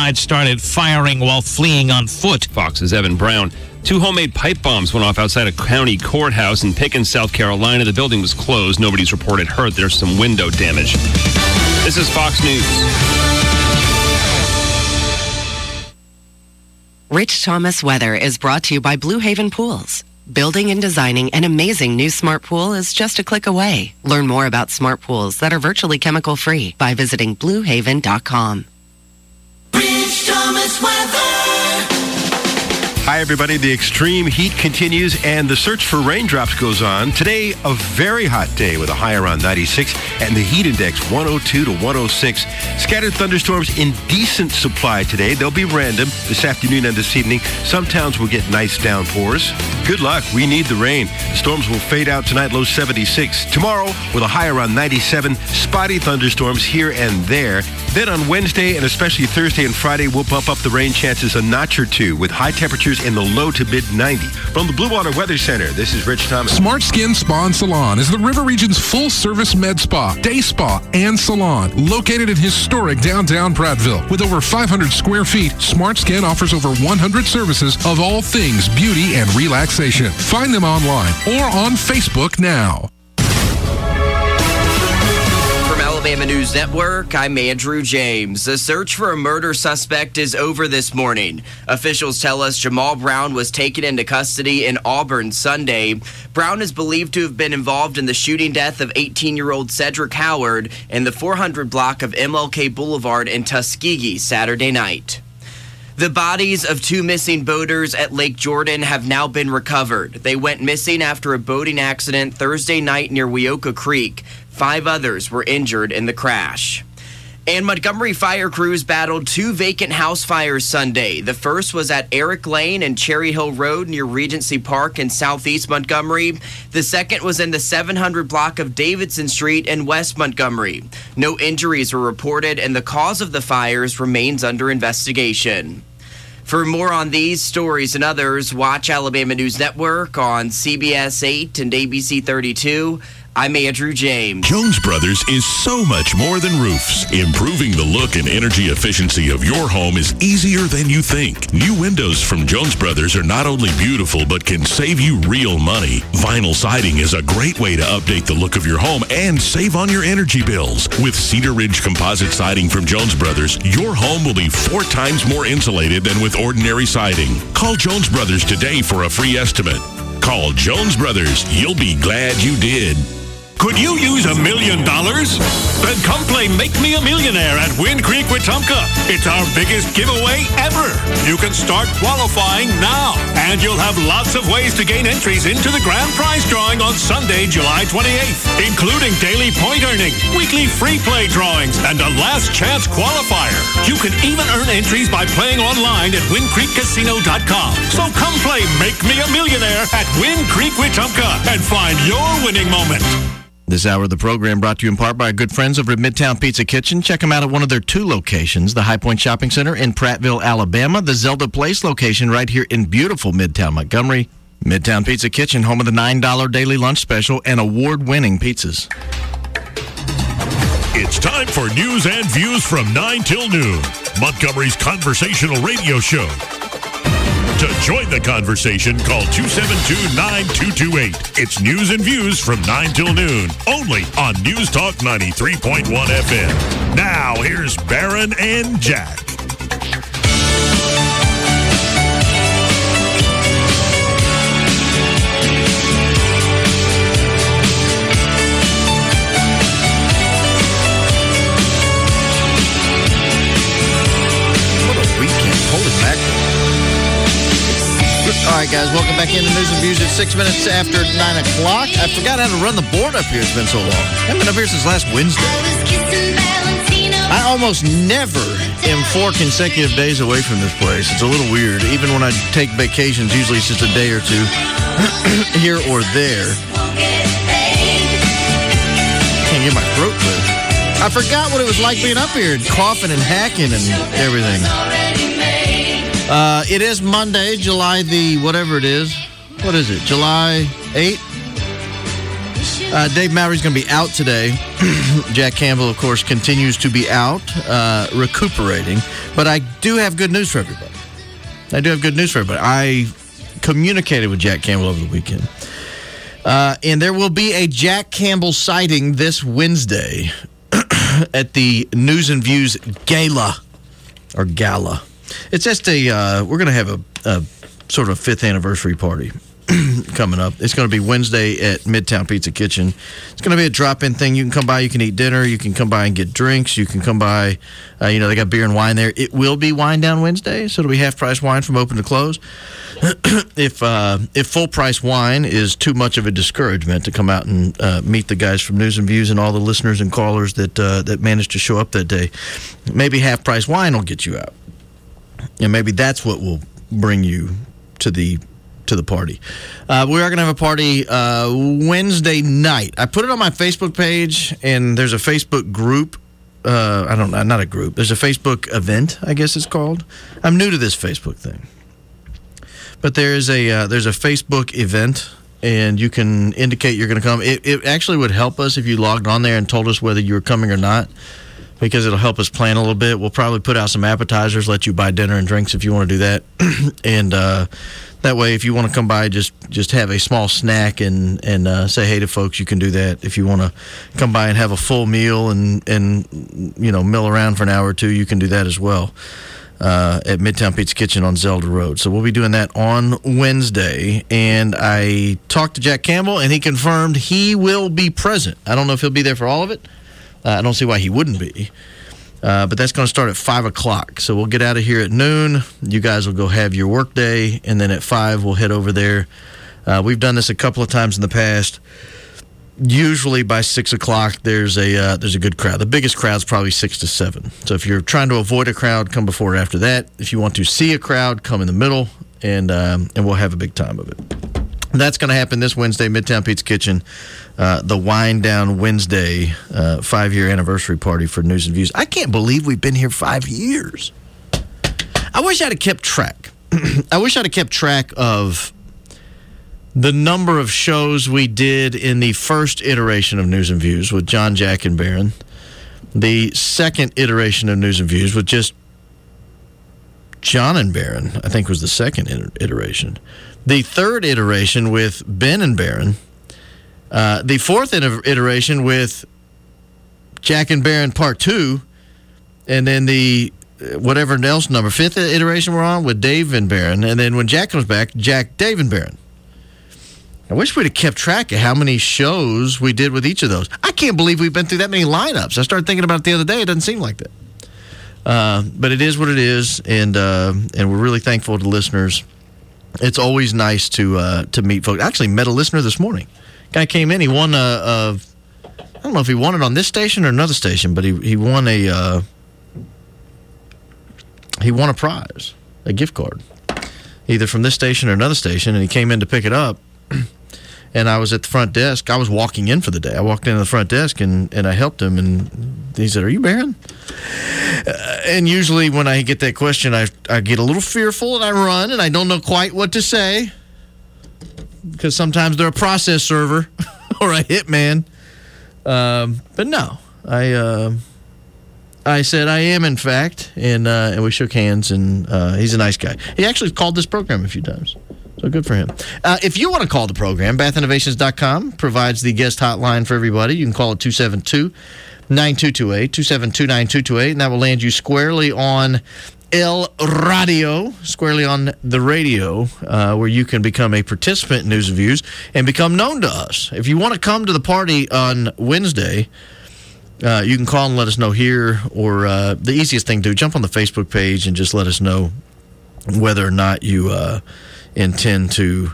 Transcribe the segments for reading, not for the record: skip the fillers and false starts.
inside started firing while fleeing on foot. Fox's Evan Brown. 2 homemade pipe bombs went off outside a county courthouse in Pickens, South Carolina. The building was closed. Nobody's reported hurt. There's some window damage. This is Fox News. Rich Thomas weather is brought to you by Blue Haven Pools. Building and designing an amazing new smart pool is just a click away. Learn more about smart pools that are virtually chemical-free by visiting BlueHaven.com. Rich Thomas weather. Hi, everybody. The extreme heat continues and the search for raindrops goes on. Today, a very hot day with a high around 96 and the heat index 102 to 106. Scattered thunderstorms in decent supply today. They'll be random this afternoon and this evening. Some towns will get nice downpours. Good luck. We need the rain. The storms will fade out tonight, low 76. Tomorrow, with a high around 97, spotty thunderstorms here and there. Then on Wednesday and especially Thursday and Friday, we'll bump up the rain chances a notch or two with high temperatures in the low to mid 90. From the Blue Water Weather Center, this is Rich Thomas. Smart Skin Spa and Salon is the River Region's full-service med spa, day spa, and salon. Located in historic downtown Prattville. With over 500 square feet, Smart Skin offers over 100 services of all things beauty and relaxation. Find them online or on Facebook now. Alabama News Network, I'm Andrew James. The search for a murder suspect is over this morning. Officials tell us Jamal Brown was taken into custody in Auburn Sunday. Brown is believed to have been involved in the shooting death of 18-year-old Cedric Howard in the 400 block of MLK Boulevard in Tuskegee Saturday night. The bodies of 2 missing boaters at Lake Jordan have now been recovered. They went missing after a boating accident Thursday night near Weoka Creek. 5 others were injured in the crash. And Montgomery fire crews battled 2 vacant house fires Sunday. The first was at Eric Lane and Cherry Hill Road near Regency Park in southeast Montgomery. The second was in the 700 block of Davidson Street in West Montgomery. No injuries were reported, and the cause of the fires remains under investigation. For more on these stories and others, watch Alabama News Network on CBS 8 and ABC 32. I'm Andrew James. Jones Brothers is so much more than roofs. Improving the look and energy efficiency of your home is easier than you think. New windows from Jones Brothers are not only beautiful, but can save you real money. Vinyl siding is a great way to update the look of your home and save on your energy bills. With Cedar Ridge composite siding from Jones Brothers, your home will be 4 times more insulated than with ordinary siding. Call Jones Brothers today for a free estimate. Call Jones Brothers. You'll be glad you did. Could you use $1 million? Then come play Make Me a Millionaire at Wind Creek Wetumpka. It's our biggest giveaway ever. You can start qualifying now, and you'll have lots of ways to gain entries into the grand prize drawing on Sunday, July 28th, including daily point earning, weekly free play drawings, and a last chance qualifier. You can even earn entries by playing online at WindCreekCasino.com. So come play Make Me a Millionaire at Wind Creek Wetumpka and find your winning moment. This hour of the program brought to you in part by our good friends over at Midtown Pizza Kitchen. Check them out at one of their 2 locations, the High Point Shopping Center in Prattville, Alabama, the Zelda Place location right here in beautiful Midtown Montgomery. Midtown Pizza Kitchen, home of the $9 daily lunch special and award-winning pizzas. It's time for news and views from 9 till noon. Montgomery's conversational radio show. To join the conversation, call 272-9228. It's news and views from 9 till noon, only on News Talk 93.1 FM. Now, here's Barron and Jack. What a weekend. Holy mackerel. All right, guys, welcome back into News and Views at 6 minutes after 9 o'clock. I forgot how to run the board up here. It's been so long. I haven't been up here since last Wednesday. I almost never am 4 consecutive days away from this place. It's a little weird. Even when I take vacations, usually it's just a day or 2 here or there. Can't get my throat clear. I forgot what it was like being up here, coughing and hacking and everything. It is Monday, July the whatever it is. What is it? July 8th? Dave Mowry's going to be out today. Jack Campbell, of course, continues to be out, recuperating. But I do have good news for everybody. I communicated with Jack Campbell over the weekend. And there will be a Jack Campbell sighting this Wednesday at the News and Views Gala. It's just we're going to have a sort of 5th anniversary party coming up. It's going to be Wednesday at Midtown Pizza Kitchen. It's going to be a drop-in thing. You can come by, you can eat dinner, you can come by and get drinks, you can come by, they got beer and wine there. It will be Wine Down Wednesday, so it'll be half-price wine from open to close. If full-price wine is too much of a discouragement to come out and meet the guys from News and Views and all the listeners and callers that managed to show up that day, maybe half-price wine will get you out. And maybe that's what will bring you to the party. We are going to have a party Wednesday night. I put it on my Facebook page, and there's a Facebook group. Not a group. There's a Facebook event, I guess it's called. I'm new to this Facebook thing. But there's a Facebook event, and you can indicate you're going to come. It actually would help us if you logged on there and told us whether you were coming or not, because it'll help us plan a little bit. We'll probably put out some appetizers, let you buy dinner and drinks if you want to do that. And that way, if you want to come by, just have a small snack and say hey to folks, you can do that. If you want to come by and have a full meal and mill around for an hour or two, you can do that as well at Midtown Pizza Kitchen on Zelda Road. So we'll be doing that on Wednesday. And I talked to Jack Campbell, and he confirmed he will be present. I don't know if he'll be there for all of it. I don't see why he wouldn't be. But that's going to start at 5 o'clock. So we'll get out of here at noon. You guys will go have your work day. And then at 5, we'll head over there. We've done this a couple of times in the past. Usually by 6 o'clock, there's a good crowd. The biggest crowd's probably 6 to 7. So if you're trying to avoid a crowd, come before or after that. If you want to see a crowd, come in the middle. And we'll have a big time of it. That's going to happen this Wednesday, Midtown Pizza Kitchen, the Wine Down Wednesday 5-year anniversary party for News and Views. I can't believe we've been here 5 years. I wish I'd have kept track. I wish I'd have kept track of the number of shows we did in the first iteration of News and Views with John, Jack, and Barron. The second iteration of News and Views with just John and Barron, I think was the second iteration. The third iteration with Ben and Barron. The fourth iteration with Jack and Barron Part 2. And then the whatever else number, 5th iteration we're on with Dave and Barron. And then when Jack comes back, Jack, Dave, and Barron. I wish we'd have kept track of how many shows we did with each of those. I can't believe we've been through that many lineups. I started thinking about it the other day. It doesn't seem like that. But it is what it is. And we're really thankful to listeners. It's always nice to meet folks. I actually met a listener this morning. Guy came in. He won I don't know if he won it on this station or another station, but he won a prize, a gift card, either from this station or another station. And he came in to pick it up. And I was at the front desk. I was walking in for the day. I walked into the front desk and I helped him. And he said, "Are you Barron?" And usually when I get that question, I get a little fearful and I run and I don't know quite what to say. Because sometimes they're a process server or a hitman. But no, I said I am, in fact. And we shook hands, and he's a nice guy. He actually called this program a few times. So good for him. If you want to call the program, bathinnovations.com provides the guest hotline for everybody. You can call it 272-9228, 272-9228, and that will land you squarely on El Radio, squarely on the radio, where you can become a participant in News and Views and become known to us. If you want to come to the party on Wednesday, you can call and let us know here, or the easiest thing to do, jump on the Facebook page and just let us know whether or not you intend to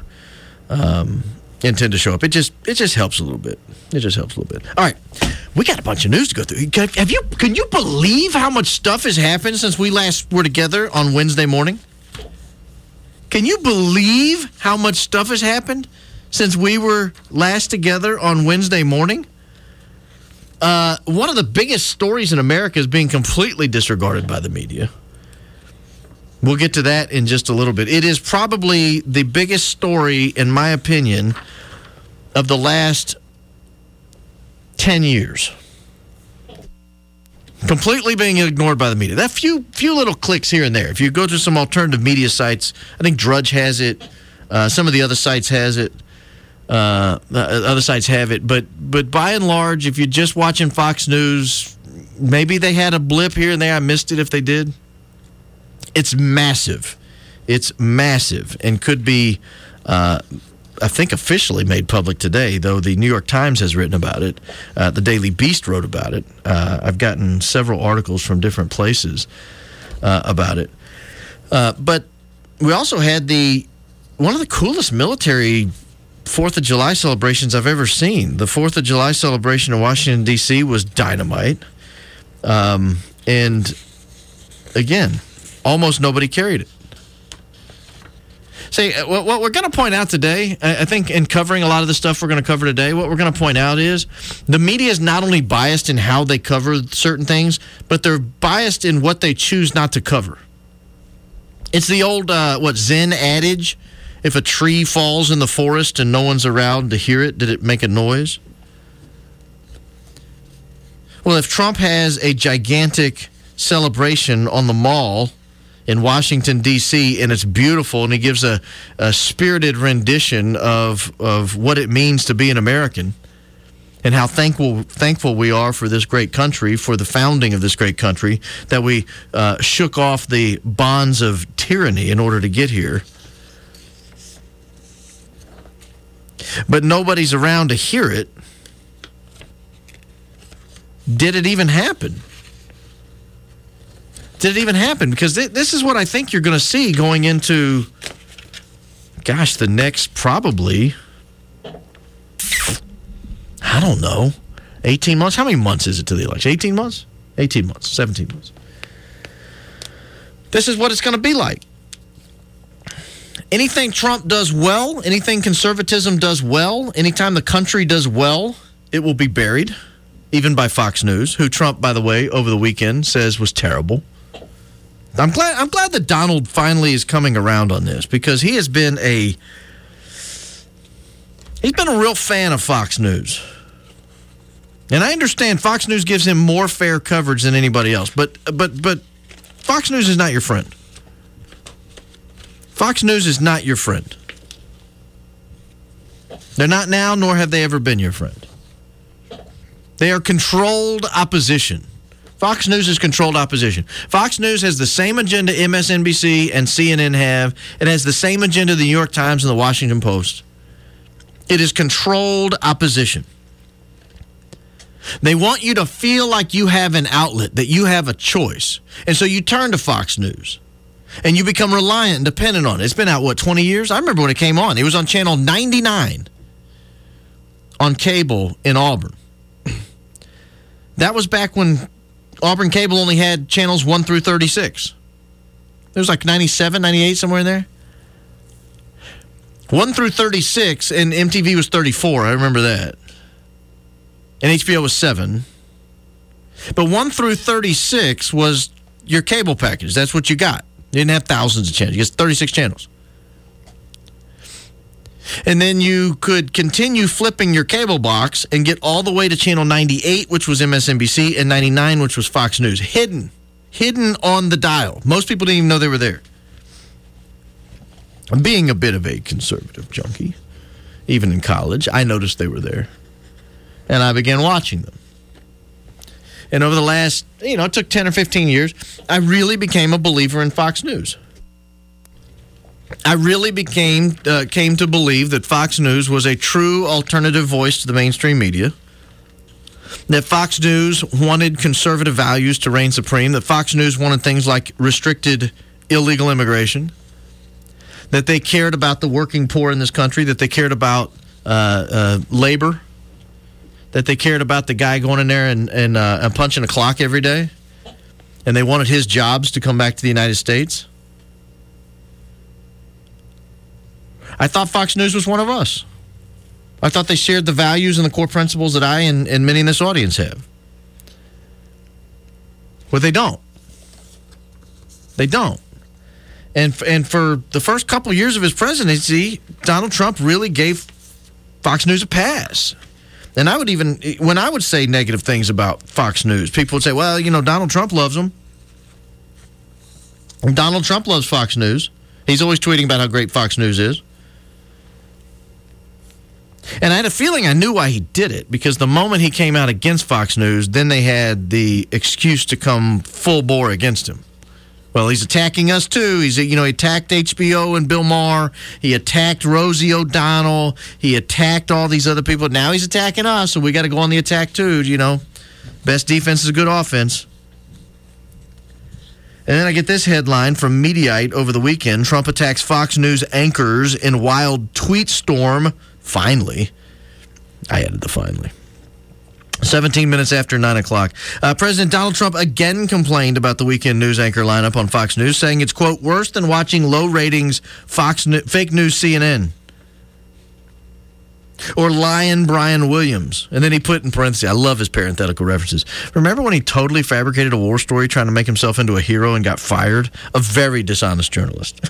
show up. It just helps a little bit. It just helps a little bit. All right, we got a bunch of news to go through. Can you believe how much stuff has happened since we last were together on Wednesday morning? Can you believe how much stuff has happened since we were last together on Wednesday morning? One of the biggest stories in America is being completely disregarded by the media. We'll get to that in just a little bit. It is probably the biggest story, in my opinion, of the last 10 years. Completely being ignored by the media. That few little clicks here and there. If you go to some alternative media sites, I think Drudge has it. Some of the other sites has it. Other sites have it. But by and large, if you're just watching Fox News, maybe they had a blip here and there. I missed it if they did. It's massive. It's massive and could be, I think, officially made public today, though the New York Times has written about it. The Daily Beast wrote about it. I've gotten several articles from different places about it. But we also had one of the coolest military 4th of July celebrations I've ever seen. The 4th of July celebration in Washington, D.C. was dynamite. And, again, almost nobody carried it. Say, what we're going to point out today, I think in covering a lot of the stuff we're going to cover today, what we're going to point out is the media is not only biased in how they cover certain things, but they're biased in what they choose not to cover. It's the old, Zen adage, if a tree falls in the forest and no one's around to hear it, did it make a noise? Well, if Trump has a gigantic celebration on the Mall in Washington, D.C., and it's beautiful, and he gives a spirited rendition of what it means to be an American and how thankful we are for this great country, for the founding of this great country, that we shook off the bonds of tyranny in order to get here. But nobody's around to hear it. Did it even happen? Did it even happen? Because this is what I think you're going to see going into, the next probably, I don't know, 18 months? How many months is it to the election? 18 months? 18 months, 17 months. This is what it's going to be like. Anything Trump does well, anything conservatism does well, anytime the country does well, it will be buried, even by Fox News, who Trump, by the way, over the weekend says was terrible. I'm glad that Donald finally is coming around on this, because he has been a real fan of Fox News. And I understand Fox News gives him more fair coverage than anybody else, but Fox News is not your friend. Fox News is not your friend. They're not now, nor have they ever been your friend. They are controlled opposition. Fox News is controlled opposition. Fox News has the same agenda MSNBC and CNN have. It has the same agenda the New York Times and the Washington Post. It is controlled opposition. They want you to feel like you have an outlet, that you have a choice. And so you turn to Fox News. And you become reliant and dependent on it. It's been out, 20 years? I remember when it came on. It was on Channel 99 on cable in Auburn. That was back when Auburn Cable only had channels 1 through 36. There was 97, 98, somewhere in there. 1 through 36, and MTV was 34. I remember that. And HBO was 7. But 1 through 36 was your cable package. That's what you got. You didn't have thousands of channels. You got 36 channels. And then you could continue flipping your cable box and get all the way to channel 98, which was MSNBC, and 99, which was Fox News. Hidden on the dial. Most people didn't even know they were there. Being a bit of a conservative junkie, even in college, I noticed they were there. And I began watching them. And over the last, it took 10 or 15 years, I really became a believer in Fox News. I really came to believe that Fox News was a true alternative voice to the mainstream media, that Fox News wanted conservative values to reign supreme, that Fox News wanted things like restricted illegal immigration, that they cared about the working poor in this country, that they cared about labor, that they cared about the guy going in there and punching a clock every day, and they wanted his jobs to come back to the United States. I thought Fox News was one of us. I thought they shared the values and the core principles that I and many in this audience have. Well, they don't. They don't. And for the first couple years of his presidency, Donald Trump really gave Fox News a pass. And when I would say negative things about Fox News, people would say, well, Donald Trump loves them. Donald Trump loves Fox News. He's always tweeting about how great Fox News is. And I had a feeling I knew why he did it, because the moment he came out against Fox News, then they had the excuse to come full bore against him. Well, he's attacking us too. He attacked HBO and Bill Maher. He attacked Rosie O'Donnell. He attacked all these other people. Now he's attacking us, so we got to go on the attack too. Best defense is good offense. And then I get this headline from Mediaite over the weekend. Trump attacks Fox News anchors in wild tweet storm. Finally. I added the finally. 17 minutes after 9 o'clock. President Donald Trump again complained about the weekend news anchor lineup on Fox News, saying it's, quote, worse than watching low ratings fake news CNN. Or Lion Brian Williams. And then he put in parentheses, I love his parenthetical references. Remember when he totally fabricated a war story trying to make himself into a hero and got fired? A very dishonest journalist.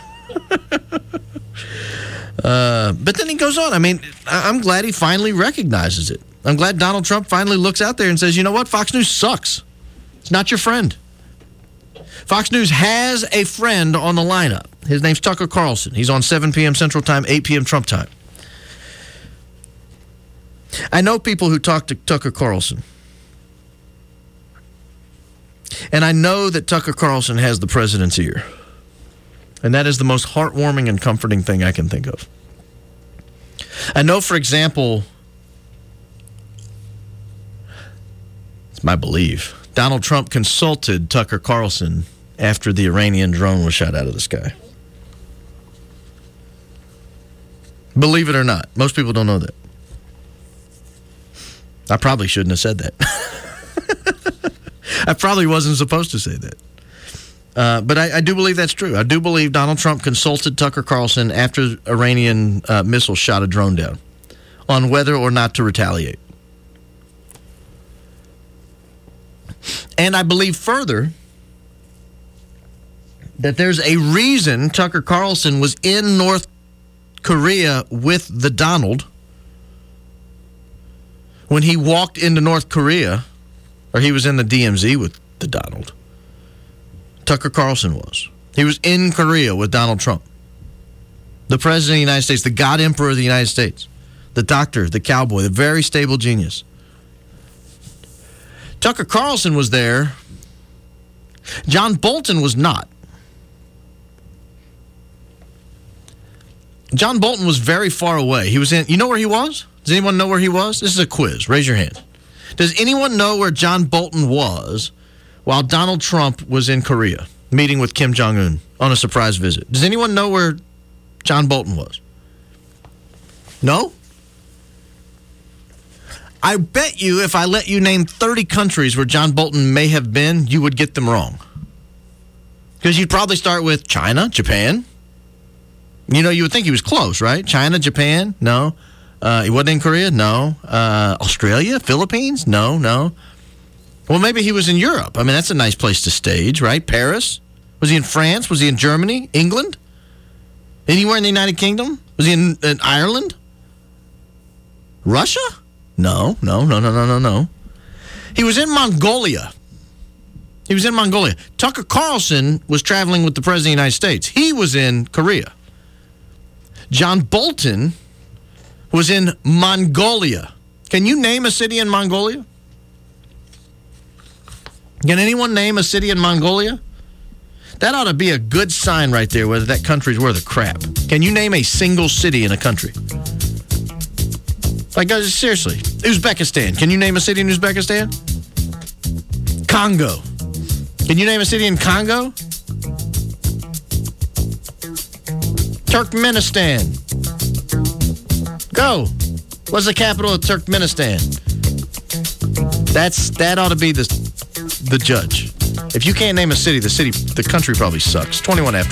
But then he goes on. I mean, I'm glad he finally recognizes it. I'm glad Donald Trump finally looks out there and says, you know what? Fox News sucks. It's not your friend. Fox News has a friend on the lineup. His name's Tucker Carlson. He's on 7 p.m. Central Time, 8 p.m. Trump time. I know people who talk to Tucker Carlson. And I know that Tucker Carlson has the president's ear. And that is the most heartwarming and comforting thing I can think of. I know, for example, it's my belief, Donald Trump consulted Tucker Carlson after the Iranian drone was shot out of the sky. Believe it or not, most people don't know that. I probably shouldn't have said that. I probably wasn't supposed to say that. But I do believe that's true. I do believe Donald Trump consulted Tucker Carlson after Iranian missiles shot a drone down on whether or not to retaliate. And I believe further that there's a reason Tucker Carlson was in North Korea with the Donald when he walked into North Korea, or he was in the DMZ with the Donald. Tucker Carlson was. He was in Korea with Donald Trump. The President of the United States, the God Emperor of the United States, the doctor, the cowboy, the very stable genius. Tucker Carlson was there. John Bolton was not. John Bolton was very far away. He was in, you know where he was? Does anyone know where he was? This is a quiz. Raise your hand. Does anyone know where John Bolton was while Donald Trump was in Korea, meeting with Kim Jong-un on a surprise visit? Does anyone know where John Bolton was? No? I bet you if I let you name 30 countries where John Bolton may have been, you would get them wrong. Because you'd probably start with China, Japan. You would think he was close, right? China, Japan? No. He wasn't in Korea? No. Australia? Philippines? No. Well, maybe he was in Europe. I mean, that's a nice place to stage, right? Paris? Was he in France? Was he in Germany? England? Anywhere in the United Kingdom? Was he in Ireland? Russia? No. He was in Mongolia. Tucker Carlson was traveling with the President of the United States. He was in Korea. John Bolton was in Mongolia. Can you name a city in Mongolia? Can anyone name a city in Mongolia? That ought to be a good sign right there whether that country's worth a crap. Can you name a single city in a country? Like, seriously. Uzbekistan. Can you name a city in Uzbekistan? Congo. Can you name a city in Congo? Turkmenistan. Go. What's the capital of Turkmenistan? That ought to be the judge. If you can't name a city, the country probably sucks. 21 after.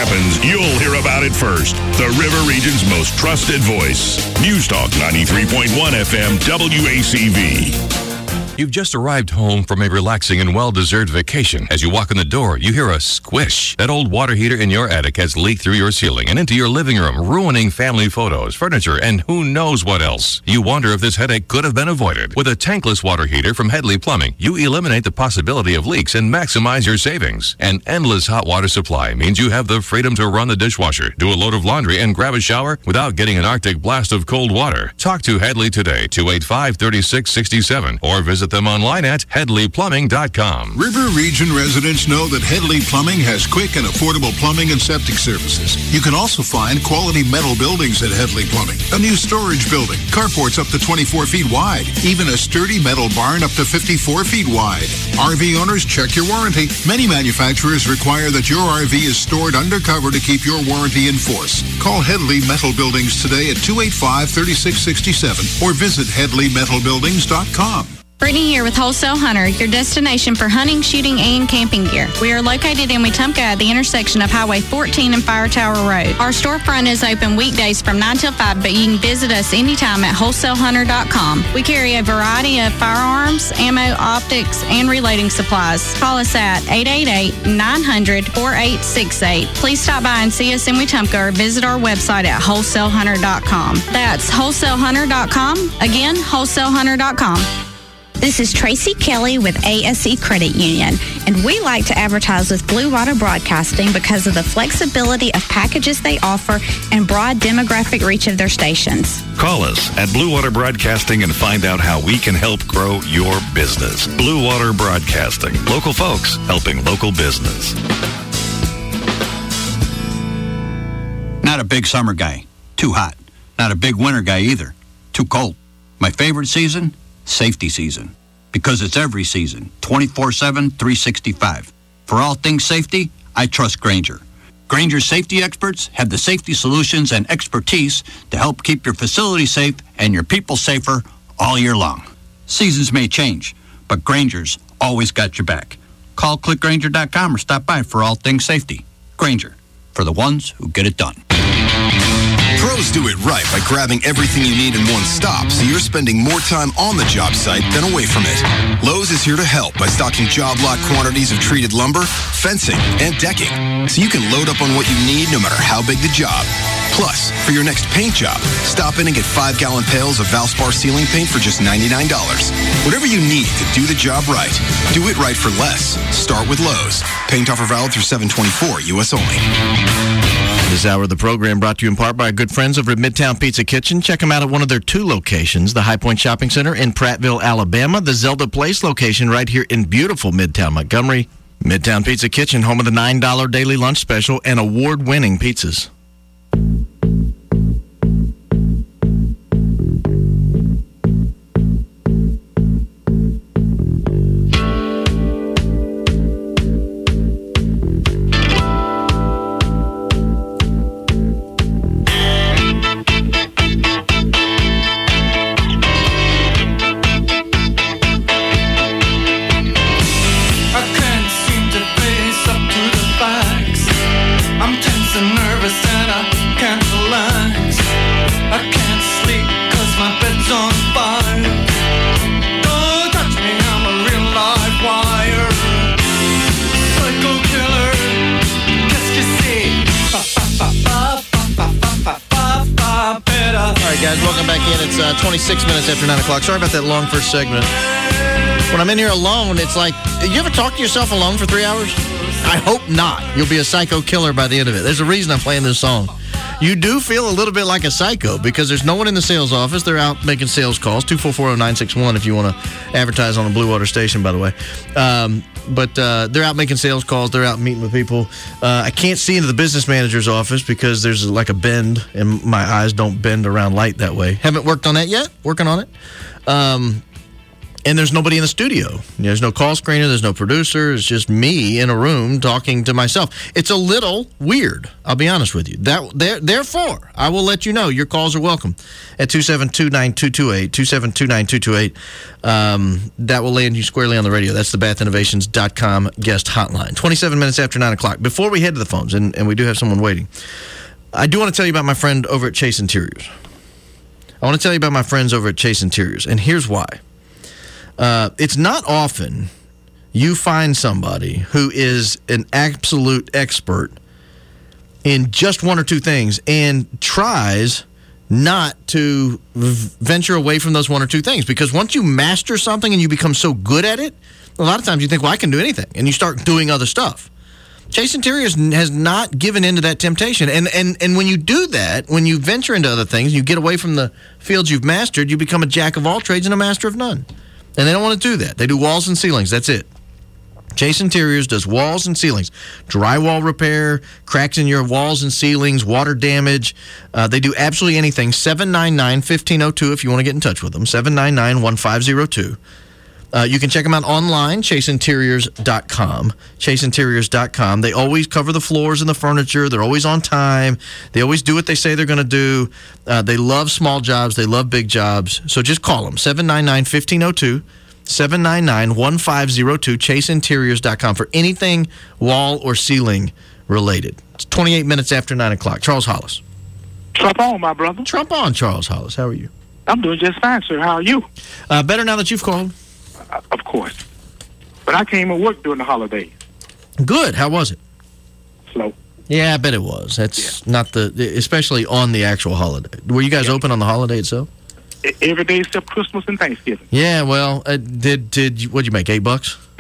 happens, you'll hear about it first. The River Region's most trusted voice. News Talk 93.1 FM WACV. You've just arrived home from a relaxing and well-deserved vacation. As you walk in the door, you hear a squish. That old water heater in your attic has leaked through your ceiling and into your living room, ruining family photos, furniture, and who knows what else. You wonder if this headache could have been avoided. With a tankless water heater from Headley Plumbing, you eliminate the possibility of leaks and maximize your savings. An endless hot water supply means you have the freedom to run the dishwasher, do a load of laundry, and grab a shower without getting an Arctic blast of cold water. Talk to Headley today, 285-3667, or visit them online at HeadleyPlumbing.com. River Region residents know that Headley Plumbing has quick and affordable plumbing and septic services. You can also find quality metal buildings at Headley Plumbing. A new storage building, carports up to 24 feet wide, even a sturdy metal barn up to 54 feet wide. RV owners, check your warranty. Many manufacturers require that your RV is stored undercover to keep your warranty in force. Call Headley Metal Buildings today at 285-3667 or visit HeadleyMetalBuildings.com. Brittany here with Wholesale Hunter, your destination for hunting, shooting, and camping gear. We are located in Wetumpka at the intersection of Highway 14 and Fire Tower Road. Our storefront is open weekdays from 9 till 5, but you can visit us anytime at wholesalehunter.com. We carry a variety of firearms, ammo, optics, and reloading supplies. Call us at 888-900-4868. Please stop by and see us in Wetumpka or visit our website at wholesalehunter.com. That's wholesalehunter.com. Again, wholesalehunter.com. This is Tracy Kelly with ASE Credit Union, and we like to advertise with Blue Water Broadcasting because of the flexibility of packages they offer and broad demographic reach of their stations. Call us at Blue Water Broadcasting and find out how we can help grow your business. Blue Water Broadcasting. Local folks helping local business. Not a big summer guy. Too hot. Not a big winter guy either. Too cold. My favorite season? Safety season. Because it's every season, 24/7, 365. For all things safety, I trust Grainger. Grainger's safety experts have the safety solutions and expertise to help keep your facility safe and your people safer all year long. Seasons may change, but Grainger's always got your back. Call clickgrainger.com or stop by for all things safety. Grainger, for the ones who get it done. Pros do it right by grabbing everything you need in one stop, so you're spending more time on the job site than away from it. Lowe's is here to help by stocking job lot quantities of treated lumber, fencing, and decking, so you can load up on what you need no matter how big the job. Plus, for your next paint job, stop in and get 5-gallon pails of Valspar ceiling paint for just $99. Whatever you need to do the job right, do it right for less. Start with Lowe's. Paint offer valid through 7/24, U.S. only. This hour of the program brought to you in part by our good friends over at Midtown Pizza Kitchen. Check them out at one of their two locations, the High Point Shopping Center in Prattville, Alabama, the Zelda Place location right here in beautiful Midtown Montgomery. Midtown Pizza Kitchen, home of the $9 daily lunch special and award-winning pizzas. Guys, welcome back in. It's 26 minutes after 9 o'clock. Sorry about that long first segment. When I'm in here alone, it's like, you ever talk to yourself alone for 3 hours? I hope not. You'll be a psycho killer by the end of it. There's a reason I'm playing this song. You do feel a little bit like a psycho because there's no one in the sales office. They're out making sales calls. 2440961 if you want to advertise on a Blue Water station, by the way. But they're out making sales calls. They're out meeting with people. I can't see into the business manager's office because there's like a bend, and my eyes don't bend around light that way. Haven't worked on that yet. Working on it. And there's nobody in the studio. There's no call screener. There's no producer. It's just me in a room talking to myself. It's a little weird, I'll be honest with you. Therefore, I will let you know your calls are welcome at 272-9228, 272-9228. That will land you squarely on the radio. That's the bathinnovations.com guest hotline. 27 minutes after 9 o'clock. Before we head to the phones, and we do have someone waiting, I do want to tell you about my friend over at Chase Interiors. I want to tell you about my friends over at Chase Interiors, and here's why. It's not often you find somebody who is an absolute expert in just one or two things and tries not to venture away from those one or two things. Because once you master something and you become so good at it, a lot of times you think, well, I can do anything. And you start doing other stuff. Chase Interiors has not given into that temptation. And when you do that, when you venture into other things, you get away from the fields you've mastered, you become a jack of all trades and a master of none. And they don't want to do that. They do walls and ceilings. That's it. Chase Interiors does walls and ceilings. Drywall repair, cracks in your walls and ceilings, water damage. They do absolutely anything. 799-1502 if you want to get in touch with them. 799-1502. You can check them out online, chaseinteriors.com. Chaseinteriors.com. They always cover the floors and the furniture. They're always on time. They always do what they say they're going to do. They love small jobs. They love big jobs. So just call them, 799-1502, 799-1502, chaseinteriors.com for anything wall or ceiling related. It's 28 minutes after 9 o'clock. Charles Hollis. Trump on, my brother. Trump on, Charles Hollis. How are you? I'm doing just fine, sir. How are you? Better now that you've called. Of course. But I came to work during the holidays. Good. How was it? Slow. Yeah, I bet it was. That's not especially on the actual holiday. Were you guys open on the holiday itself? Every day except Christmas and Thanksgiving. Yeah, well, what'd you make, $8?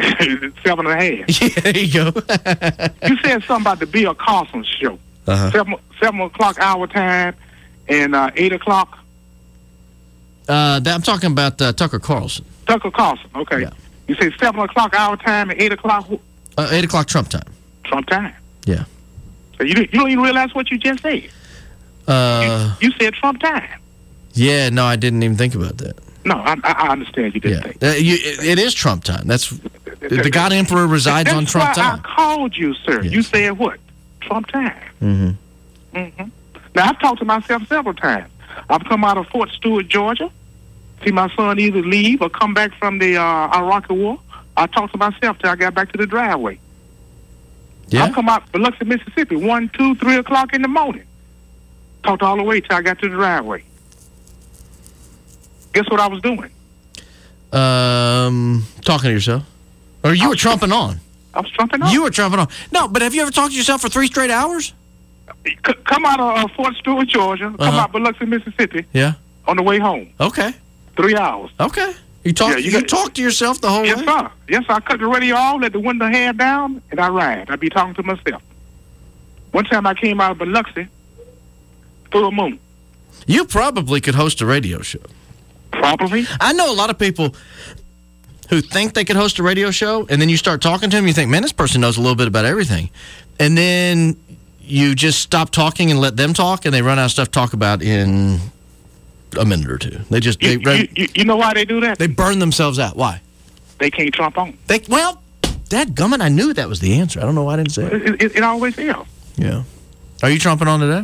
7.5. Yeah, there you go. You said something about the Bill Carson show. 7 o'clock our time and 8 o'clock. I'm talking about Tucker Carlson. Tucker Carlson, okay. Yeah. You say 7 o'clock our time and 8 o'clock? 8 o'clock Trump time. Trump time. Yeah. So you don't even realize what you just said. You said Trump time. Yeah, no, I didn't even think about that. No, I understand you didn't think. It is Trump time. That's the God Emperor resides on Trump time. I called you, sir. Yes. You said what? Trump time. Mm-hmm. Mm-hmm. Now, I've talked to myself several times. I've come out of Fort Stewart, Georgia. See my son either leave or come back from the Iraqi war. I talked to myself till I got back to the driveway. Yeah. I come out Biloxi, Mississippi, 1, 2, 3 o'clock in the morning. Talked all the way till I got to the driveway. Guess what I was doing? Talking to yourself. Or you were trumping on. I was trumping on. You were trumping on. No, but have you ever talked to yourself for 3 straight hours? Come out of Fort Stewart, Georgia. Come out Biloxi, Mississippi. Yeah. On the way home. Okay. 3 hours. Okay. You talk to yourself the whole way? Yes, sir. Yes, I cut the radio off, let the window head down, and I ride. I be talking to myself. One time I came out of Biloxi, full moon. You probably could host a radio show. Probably. I know a lot of people who think they could host a radio show, and then you start talking to them, you think, man, this person knows a little bit about everything. And then you just stop talking and let them talk, and they run out of stuff to talk about in a minute or two. They just you know why they do that? They burn themselves out. Why? They can't trump on. Dadgummit, I knew that was the answer. I don't know why I didn't say it. It always is. Yeah. Are you trumping on today?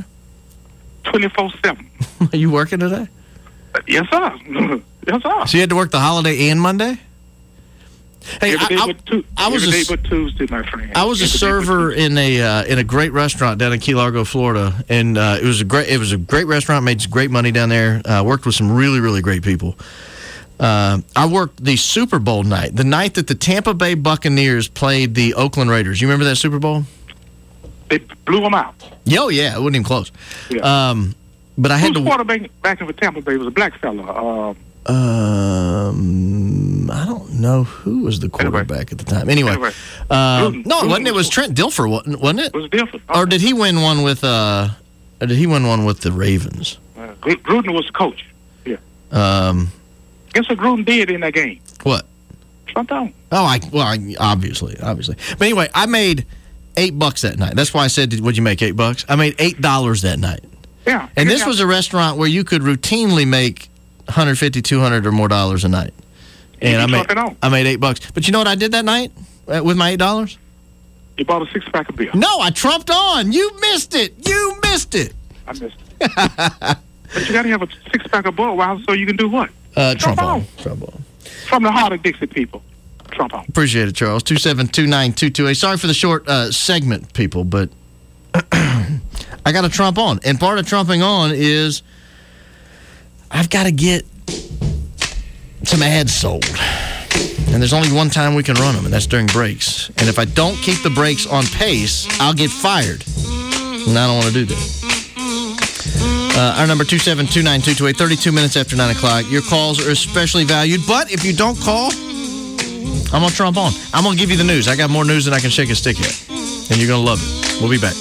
24/7. Are you working today? Yes, sir. Yes, sir. So you had to work the holiday and Monday? Hey, every day but Tuesday, my friend. I was a server in a great restaurant down in Key Largo, Florida, and it was a great restaurant. Made great money down there. Worked with some really, really great people. I worked the Super Bowl night, the night that the Tampa Bay Buccaneers played the Oakland Raiders. You remember that Super Bowl? They blew them out. Yo, yeah, it wasn't even close. Yeah. But I had to. Who's quarterback back in Tampa Bay? It was a black fella. I don't know who was the quarterback at the time. Anyway. No, it wasn't. It was Trent Dilfer, wasn't it? It was Dilfer. Or did he win one with? Or did he win one with the Ravens? Gruden was the coach. Yeah. Guess what Gruden did in that game? What? Trump on. Obviously. But anyway, I made $8 that night. That's why I said, "Would you make $8?" I made $8 that night. Yeah. And this was a restaurant where you could routinely make $150, $200 or more a night. And I made $8. But you know what I did that night with my $8? You bought a 6-pack of beer. No, I trumped on. You missed it. I missed it. But you got to have a 6-pack of Budweiser so you can do what? Trump on. From the heart of Dixie people. Trump on. Appreciate it, Charles. 2729228. Sorry for the short segment, people, but I got to trump on. And part of trumping on is I've got to get some ads sold. And there's only one time we can run them, and that's during breaks. And if I don't keep the breaks on pace, I'll get fired. And I don't want to do that. Our number, 2729228, 32 minutes after 9 o'clock. Your calls are especially valued, but if you don't call, I'm going to trump on. I'm going to give you the news. I got more news than I can shake a stick at. And you're going to love it. We'll be back.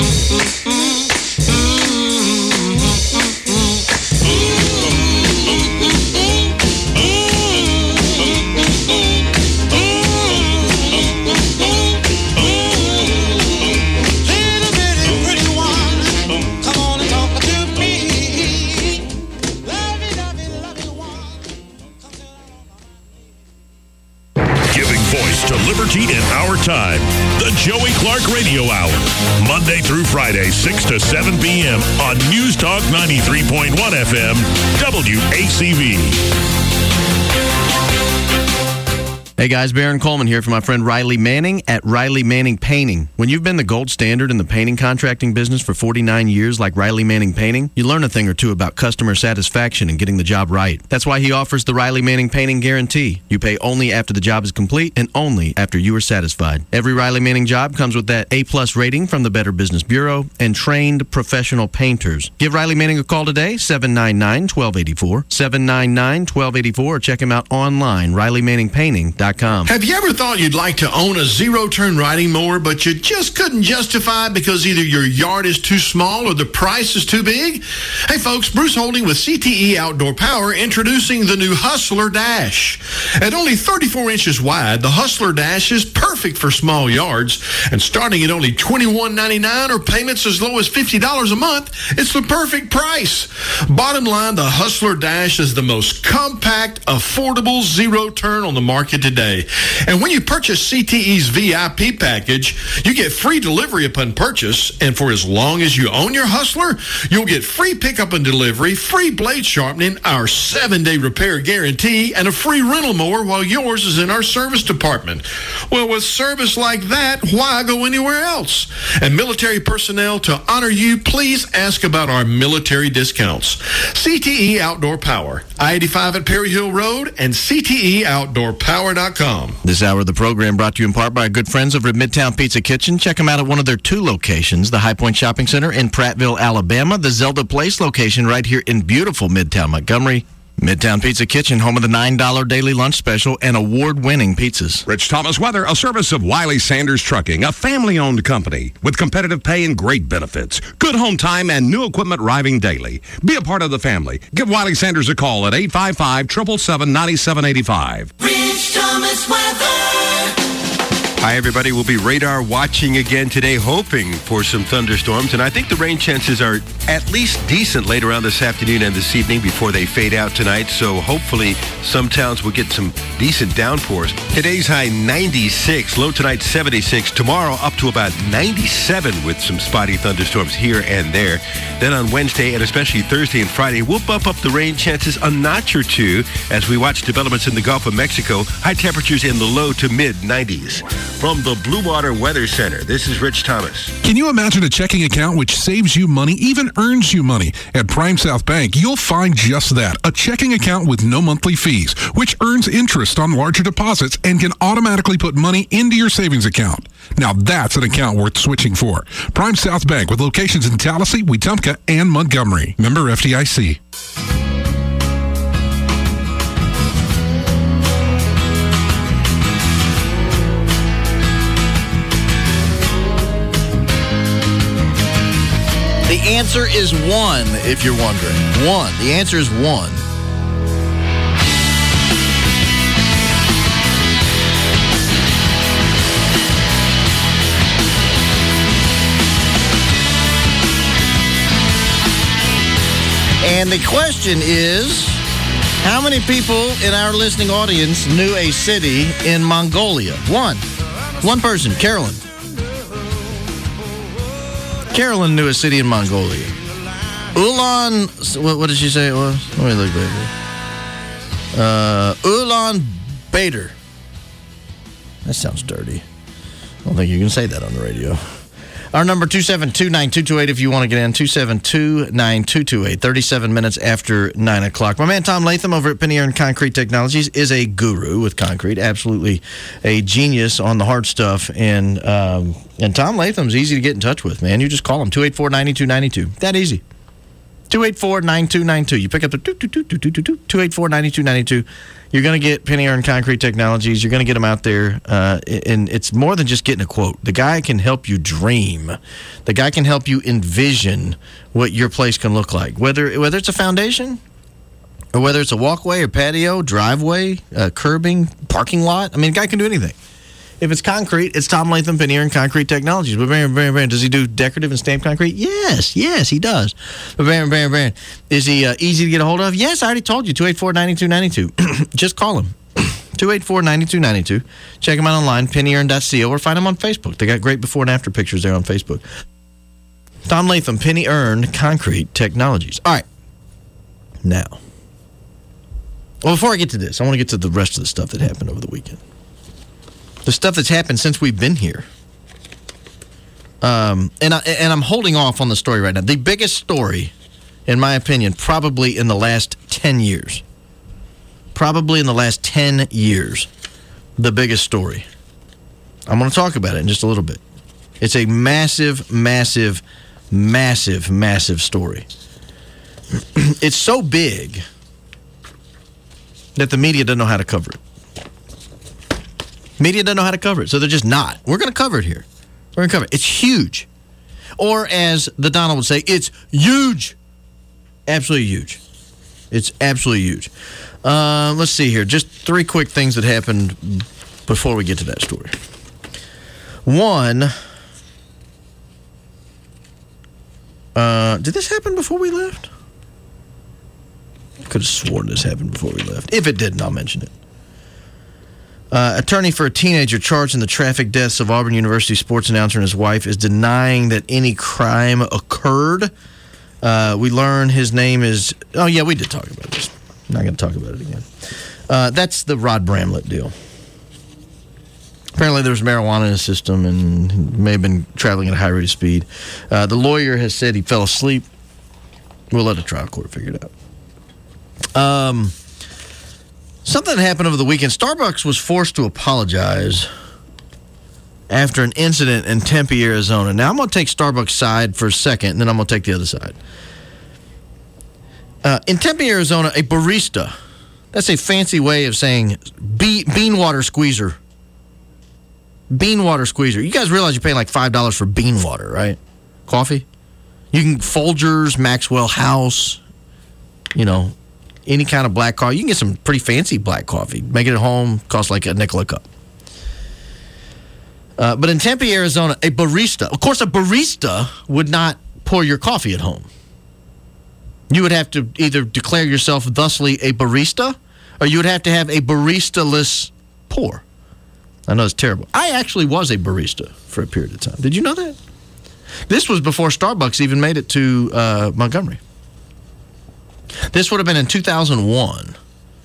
In our time, the Joey Clark Radio Hour, Monday through Friday, 6 to 7 p.m. on News Talk 93.1 FM, WACV. Hey guys, Baron Coleman here for my friend Riley Manning at Riley Manning Painting. When you've been the gold standard in the painting contracting business for 49 years like Riley Manning Painting, you learn a thing or two about customer satisfaction and getting the job right. That's why he offers the Riley Manning Painting Guarantee. You pay only after the job is complete and only after you are satisfied. Every Riley Manning job comes with that A+ rating from the Better Business Bureau and trained professional painters. Give Riley Manning a call today, 799-1284, 799-1284, or check him out online, RileyManningPainting.com. Have you ever thought you'd like to own a zero-turn riding mower, but you just couldn't justify it because either your yard is too small or the price is too big? Hey folks, Bruce Holding with CTE Outdoor Power introducing the new Hustler Dash. At only 34 inches wide, the Hustler Dash is perfect for small yards, and starting at only $21.99 or payments as low as $50 a month, it's the perfect price. Bottom line, the Hustler Dash is the most compact, affordable zero-turn on the market today. And when you purchase CTE's VIP package, you get free delivery upon purchase, and for as long as you own your Hustler, you'll get free pickup and delivery, free blade sharpening, our 7-day repair guarantee, and a free rental mower while yours is in our service department. Well, with service like that, why go anywhere else? And military personnel, to honor you, please ask about our military discounts. CTE Outdoor Power, I-85 at Perry Hill Road, and CTEOutdoorPower.com. This hour of the program brought to you in part by our good friends over at Midtown Pizza Kitchen. Check them out at one of their 2 locations, the High Point Shopping Center in Prattville, Alabama, the Zelda Place location right here in beautiful Midtown Montgomery. Midtown Pizza Kitchen, home of the $9 daily lunch special and award-winning pizzas. Rich Thomas Weather, a service of Wiley Sanders Trucking, a family-owned company with competitive pay and great benefits. Good home time and new equipment arriving daily. Be a part of the family. Give Wiley Sanders a call at 855-777-9785. Rich Thomas Weather. Hi, everybody. We'll be radar watching again today, hoping for some thunderstorms. And I think the rain chances are at least decent later on this afternoon and this evening before they fade out tonight. So hopefully some towns will get some decent downpours. Today's high 96, low tonight 76. Tomorrow up to about 97 with some spotty thunderstorms here and there. Then on Wednesday and especially Thursday and Friday, we'll bump up the rain chances a notch or two as we watch developments in the Gulf of Mexico. High temperatures in the low to mid 90s. From the Blue Water Weather Center, this is Rich Thomas. Can you imagine a checking account which saves you money, even earns you money? At Prime South Bank, you'll find just that, a checking account with no monthly fees, which earns interest on larger deposits and can automatically put money into your savings account. Now that's an account worth switching for. Prime South Bank with locations in Tallahassee, Wetumpka, and Montgomery. Member FDIC. The answer is 1, if you're wondering. 1. The answer is 1. And the question is, How many people in our listening audience knew a city in Mongolia? One person, Carolyn. Carolyn knew a city in Mongolia. Ulan, what did she say it was? Let me look back here. Ulan Bator. That sounds dirty. I don't think you can say that on the radio. Our number, 272-9228, if you want to get in, 272-9228, 37 minutes after 9 o'clock. My man Tom Latham over at Penny Aaron Concrete Technologies is a guru with concrete, absolutely a genius on the hard stuff. And Tom Latham's easy to get in touch with, man. You just call him, 284-9292. That easy. 284-9292. You pick up the 284-9292. You're going to get Penny Aaron Concrete Technologies. You're going to get them out there. And it's more than just getting a quote. The guy can help you dream. The guy can help you envision what your place can look like. Whether it's a foundation or whether it's a walkway or patio, driveway, curbing, parking lot. I mean, the guy can do anything. If it's concrete, it's Tom Latham, Penny Aaron Concrete Technologies. But Baron, does he do decorative and stamped concrete? Yes, he does. But Baron, is he easy to get a hold of? Yes, I already told you, 284-9292. Just call him, 284-9292. Check him out online, pennyern.co, or find him on Facebook. They got great before and after pictures there on Facebook. Tom Latham, Penny Aaron Concrete Technologies. All right. Now, well, before I get to this, I want to get to the rest of the stuff that happened over the weekend. The stuff that's happened since we've been here. And I'm holding off on the story right now. The biggest story, in my opinion, probably in the last 10 years. Probably in the last 10 years. The biggest story. I'm going to talk about it in just a little bit. It's a massive, massive, massive, massive story. It's so big that the media doesn't know how to cover it. Media doesn't know how to cover it, so they're just not. We're going to cover it here. We're going to cover it. It's huge. Or as the Donald would say, it's huge. Absolutely huge. It's absolutely huge. Let's see here. Just three quick things that happened before we get to that story. One, did this happen before we left? I could have sworn this happened before we left. If it didn't, I'll mention it. Attorney for a teenager charged in the traffic deaths of Auburn University sports announcer and his wife is denying that any crime occurred. We learn his name is... Oh, yeah, we did talk about this. I'm not going to talk about it again. That's the Rod Bramlett deal. Apparently there was marijuana in his system and he may have been traveling at a high rate of speed. The lawyer has said he fell asleep. We'll let the trial court figure it out. Something happened over the weekend. Starbucks was forced to apologize after an incident in Tempe, Arizona. Now, I'm going to take Starbucks' side for a second, and then I'm going to take the other side. In Tempe, Arizona, a barista, that's a fancy way of saying bean water squeezer. Bean water squeezer. You guys realize you're paying like $5 for bean water, right? Coffee? You can Folgers, Maxwell House, any kind of black coffee. You can get some pretty fancy black coffee. Make it at home, costs like $0.05 a cup. But in Tempe, Arizona, a barista, of course, a barista would not pour your coffee at home. You would have to either declare yourself thusly a barista, or you would have to have a barista-less pour. I know it's terrible. I actually was a barista for a period of time. Did you know that? This was before Starbucks even made it to Montgomery. This would have been in 2001.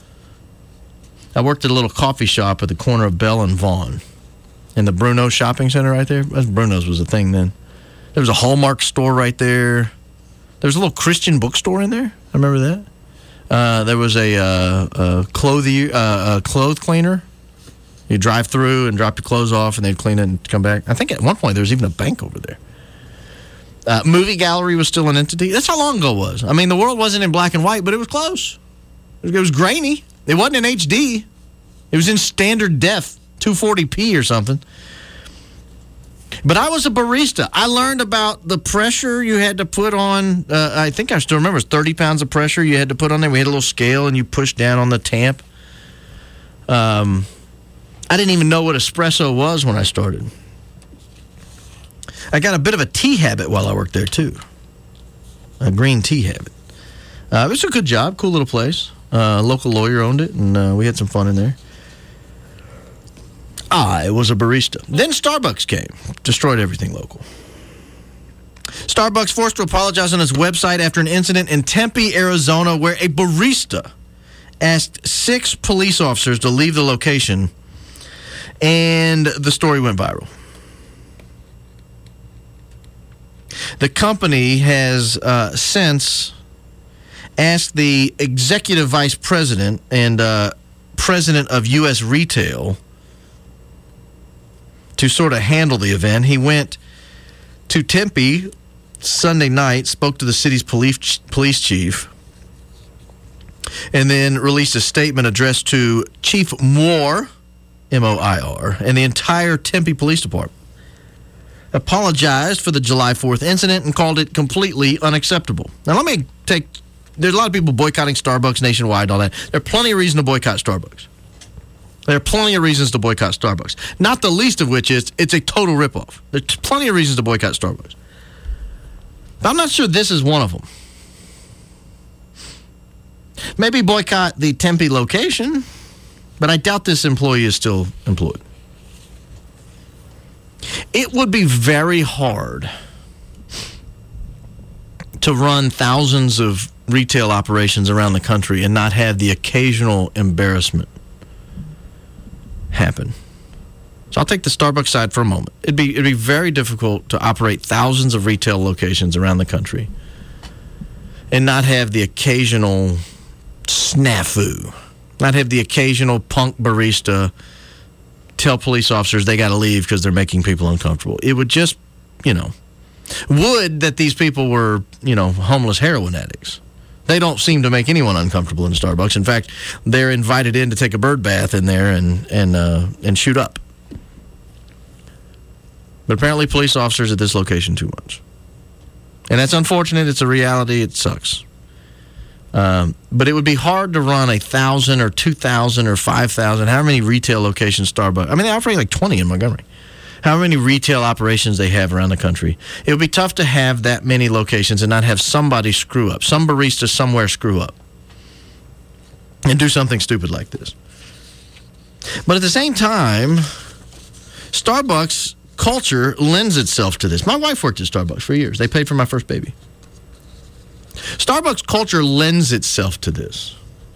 I worked at a little coffee shop at the corner of Bell and Vaughn in the Bruno shopping center right there. Bruno's was a thing then. There was a Hallmark store right there. There was a little Christian bookstore in there. I remember that. There was a clothes cleaner. You drive through and drop your clothes off, and they'd clean it and come back. I think at one point there was even a bank over there. Movie gallery was still an entity. That's how long ago it was. I mean, the world wasn't in black and white, but it was close. It was grainy. It wasn't in HD. It was in standard def, 240p or something. But I was a barista. I learned about the pressure you had to put on. I think I still remember. It was 30 pounds of pressure you had to put on there. We had a little scale, and you pushed down on the tamp. I didn't even know what espresso was when I started. I got a bit of a tea habit while I worked there, too. A green tea habit. It was a good job, cool little place. A local lawyer owned it, and we had some fun in there. I was a barista. Then Starbucks came, destroyed everything local. Starbucks forced to apologize on its website after an incident in Tempe, Arizona, where a barista asked 6 police officers to leave the location, and the story went viral. The company has since asked the executive vice president and president of U.S. Retail to sort of handle the event. He went to Tempe Sunday night, spoke to the city's police chief, and then released a statement addressed to Chief Moore, M-O-I-R, and the entire Tempe Police Department. Apologized for the July 4th incident and called it completely unacceptable. Now, there's a lot of people boycotting Starbucks nationwide and all that. There are plenty of reasons to boycott Starbucks. There are plenty of reasons to boycott Starbucks. Not the least of which is it's a total ripoff. There's plenty of reasons to boycott Starbucks. But I'm not sure this is one of them. Maybe boycott the Tempe location, but I doubt this employee is still employed. It would be very hard to run thousands of retail operations around the country and not have the occasional embarrassment happen. So I'll take the Starbucks side for a moment. It'd be very difficult to operate thousands of retail locations around the country and not have the occasional snafu, not have the occasional punk barista tell police officers they got to leave because they're making people uncomfortable. It would just, would that these people were, homeless heroin addicts. They don't seem to make anyone uncomfortable in Starbucks. In fact, they're invited in to take a bird bath in there and shoot up. But apparently police officers at this location too much. And that's unfortunate. It's a reality. It sucks. But it would be hard to run 1,000 or 2,000 or 5,000, however many retail locations Starbucks. I mean, they operate like 20 in Montgomery. However many retail operations they have around the country. It would be tough to have that many locations and not have somebody screw up. Some barista somewhere screw up. And do something stupid like this. But at the same time, Starbucks culture lends itself to this. My wife worked at Starbucks for years. They paid for my first baby. Starbucks culture lends itself to this.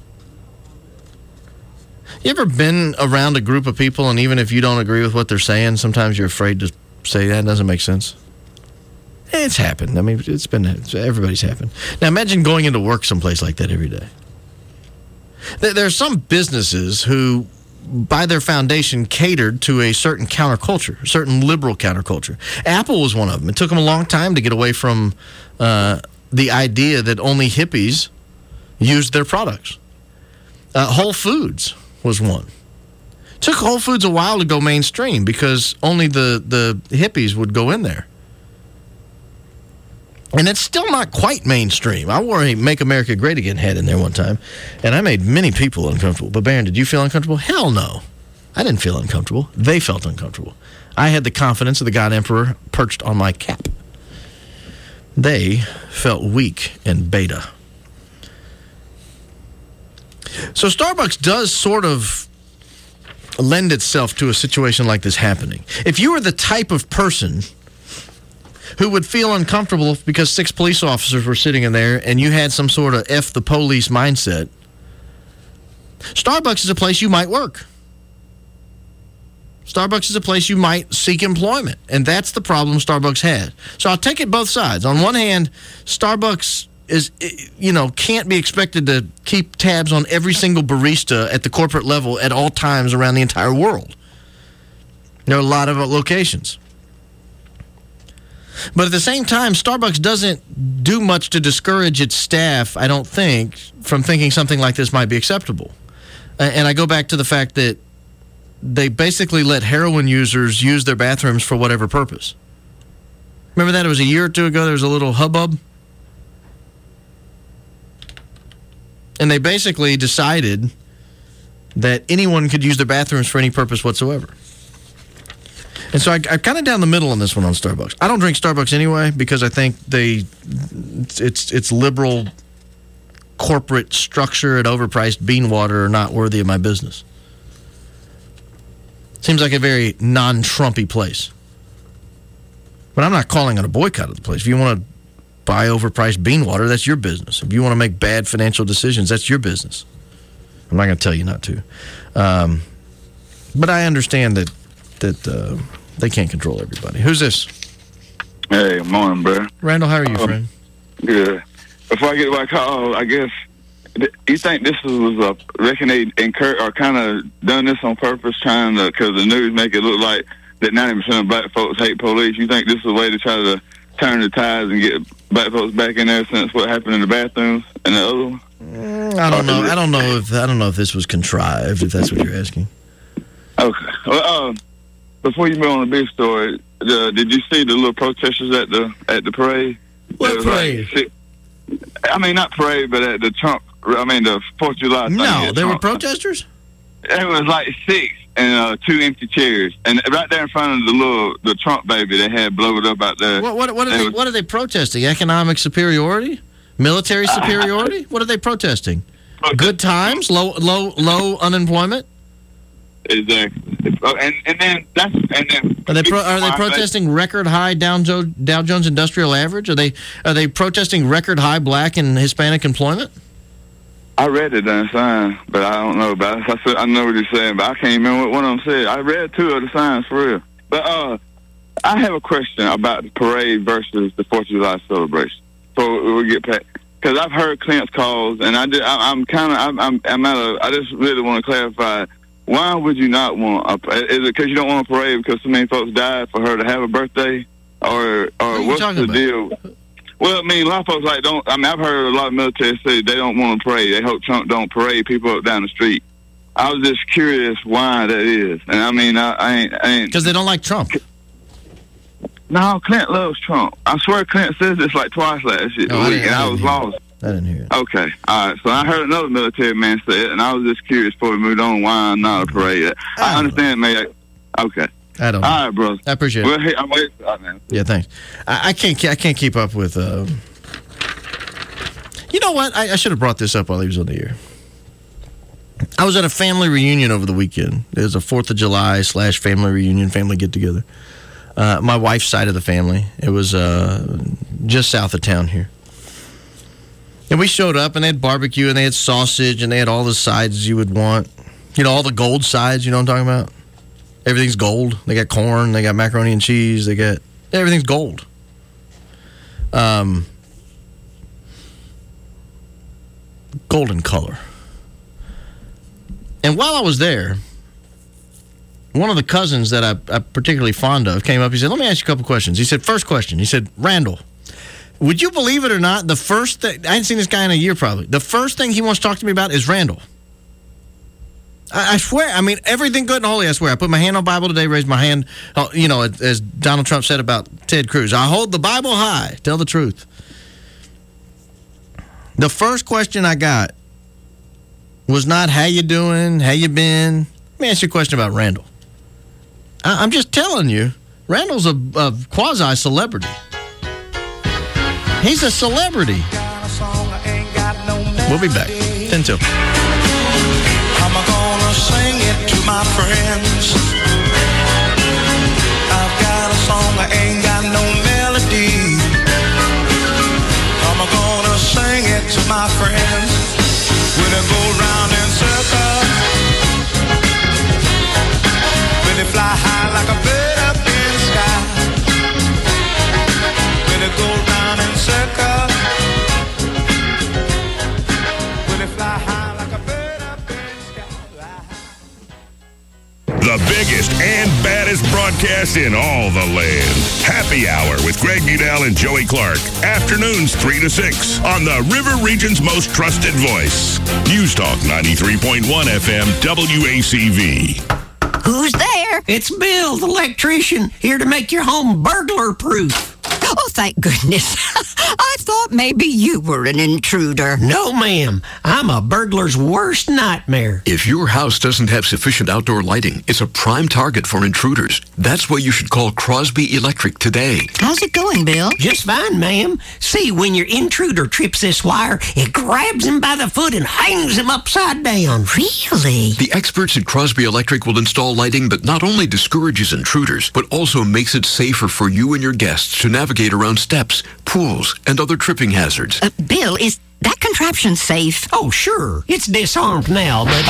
You ever been around a group of people and even if you don't agree with what they're saying, sometimes you're afraid to say that doesn't make sense? It's happened. I mean, everybody's happened. Now imagine going into work someplace like that every day. There are some businesses who, by their foundation, catered to a certain counterculture, a certain liberal counterculture. Apple was one of them. It took them a long time to get away from the idea that only hippies used their products. Whole Foods was one. It took Whole Foods a while to go mainstream because only the hippies would go in there. And it's still not quite mainstream. I wore a Make America Great Again hat in there one time, and I made many people uncomfortable. But Barron, did you feel uncomfortable? Hell no. I didn't feel uncomfortable. They felt uncomfortable. I had the confidence of the God Emperor perched on my cap. They felt weak and beta. So Starbucks does sort of lend itself to a situation like this happening. If you were the type of person who would feel uncomfortable because 6 police officers were sitting in there and you had some sort of F the police mindset, Starbucks is a place you might work. Starbucks is a place you might seek employment, and that's the problem Starbucks had. So I'll take it both sides. On one hand, Starbucks is, can't be expected to keep tabs on every single barista at the corporate level at all times around the entire world. There are a lot of locations. But at the same time, Starbucks doesn't do much to discourage its staff, I don't think, from thinking something like this might be acceptable. And I go back to the fact that they basically let heroin users use their bathrooms for whatever purpose. Remember that? It was a year or two ago. There was a little hubbub. And they basically decided that anyone could use their bathrooms for any purpose whatsoever. And so I'm kind of down the middle on this one on Starbucks. I don't drink Starbucks anyway because I think its liberal corporate structure and overpriced bean water are not worthy of my business. Seems like a very non-Trumpy place. But I'm not calling it a boycott of the place. If you want to buy overpriced bean water, that's your business. If you want to make bad financial decisions, that's your business. I'm not going to tell you not to. But I understand that they can't control everybody. Who's this? Hey, morning, bro. Randall, how are you, friend? Good. Before I get to my call, I guess, you think this was reckon they or kind of done this on purpose, trying to, because the news make it look like that 90% of black folks hate police. You think this is a way to try to turn the tides and get black folks back in there since what happened in the bathrooms and the other one? I don't know. I don't know if this was contrived, if that's what you're asking. Okay. Well, before you move on to the big story, did you see the little protesters at the parade? What parade? I mean, not parade, but at the Trump. I mean, the 4th of July. No, they were protesters. It was like 6 and 2 empty chairs, and right there in front of the Trump baby, they had blown up out there. What are they protesting? Economic superiority, military superiority? What are they protesting? Good times, low unemployment. Exactly. And then are they protesting record high Dow Jones Industrial Average? Are they protesting record high Black and Hispanic employment? I read it on the sign, but I don't know about it. I know what you're saying, but I can't remember what one of them said. I read 2 of the signs for real. But I have a question about the parade versus the 4th of July celebration. So we get past, because I've heard Clint's calls, and I just really want to clarify. Why would you not want is it because you don't want a parade because so many folks died for her to have a birthday, or what's the deal? Well, I mean, a lot of folks I've heard a lot of military say they don't want to parade. They hope Trump don't parade people up down the street. I was just curious why that is, and I mean, I ain't because they don't like Trump. No, Clint loves Trump. I swear, Clint says this like twice last week, and I was lost. I didn't hear it. Okay, all right. So I heard another military man say it, and I was just curious before we moved on why not a parade. I understand, man. Okay. I don't know. All right, bro. I appreciate it. Well, hey, I'm waiting. Man. Yeah, thanks. I can't keep up with. You know what? I should have brought this up while he was on the air. I was at a family reunion over the weekend. It was a 4th of July / family reunion, family get together. My wife's side of the family. It was just south of town here. And we showed up, and they had barbecue, and they had sausage, and they had all the sides you would want. You know, all the gold sides, you know what I'm talking about? Everything's gold. They got corn, they got macaroni and cheese, everything's gold. Golden color. And while I was there, one of the cousins that I'm particularly fond of came up. He said, let me ask you a couple questions. He said, first question, he said, Randall, would you believe it or not, the first thing, I hadn't seen this guy in a year probably, the first thing he wants to talk to me about is Randall. I swear, I mean, everything good and holy, I swear. I put my hand on Bible today, raised my hand, you know, as Donald Trump said about Ted Cruz. I hold the Bible high, tell the truth. The first question I got was not how you doing, how you been. Let me ask you a question about Randall. I'm just telling you, Randall's a quasi-celebrity. He's a celebrity. We'll be back. 10 till. I'm gonna sing it to my friends. I've got a song, I ain't got no melody. I'm gonna sing it to my friends. When I go round in circles, when they fly high like a bird up in the sky. When they go round in circles, when they fly high like a bird up in the sky. The biggest and baddest broadcast in all the land. Happy Hour with Greg Budell and Joey Clark. Afternoons 3 to 6 on the River Region's most trusted voice. News Talk 93.1 FM WACV. Who's there? It's Bill, the electrician, here to make your home burglar-proof. Oh, thank goodness. I thought maybe you were an intruder. No, ma'am. I'm a burglar's worst nightmare. If your house doesn't have sufficient outdoor lighting, it's a prime target for intruders. That's why you should call Crosby Electric today. How's it going, Bill? Just fine, ma'am. See, when your intruder trips this wire, it grabs him by the foot and hangs him upside down. Really? The experts at Crosby Electric will install lighting that not only discourages intruders, but also makes it safer for you and your guests to navigate around steps, pools, and other tripping hazards. Bill, is that contraption safe? Oh, sure. It's disarmed now, but...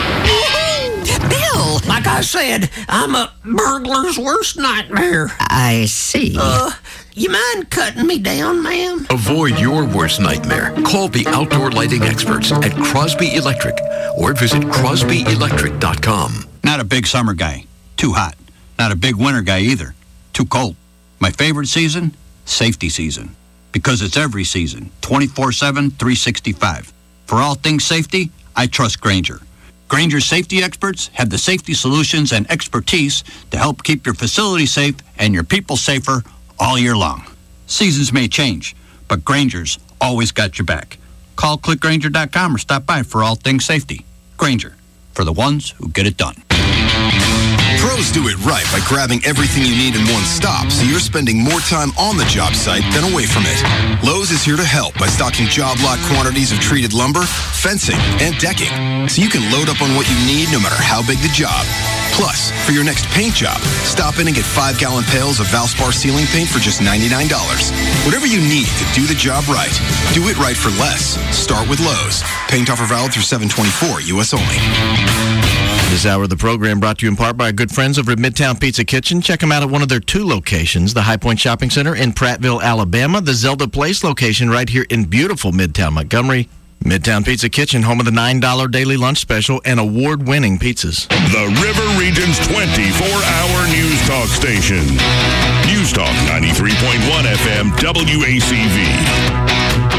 Bill! Like I said, I'm a burglar's worst nightmare. I see. You mind cutting me down, ma'am? Avoid your worst nightmare. Call the outdoor lighting experts at Crosby Electric or visit crosbyelectric.com. Not a big summer guy. Too hot. Not a big winter guy either. Too cold. My favorite season? Safety season. Because it's every season. 24/7, 365. For all things safety, I trust Grainger. Grainger's safety experts have the safety solutions and expertise to help keep your facility safe and your people safer all year long. Seasons may change, but Grainger's always got your back. Call clickgrainger.com or stop by for all things safety. Grainger, for the ones who get it done. Pros do it right by grabbing everything you need in one stop, so you're spending more time on the job site than away from it. Lowe's is here to help by stocking job lot quantities of treated lumber, fencing, and decking, so you can load up on what you need no matter how big the job. Plus, for your next paint job, stop in and get 5-gallon pails of Valspar ceiling paint for just $99. Whatever you need to do the job right, do it right for less. Start with Lowe's. Paint offer valid through 7/24, U.S. only. This hour of the program brought to you in part by our good friends over at Midtown Pizza Kitchen. Check them out at one of their 2 locations, the High Point Shopping Center in Prattville, Alabama, the Zelda Place location right here in beautiful Midtown Montgomery. Midtown Pizza Kitchen, home of the $9 daily lunch special and award-winning pizzas. The River Region's 24-hour news talk station. News Talk 93.1 FM WACV.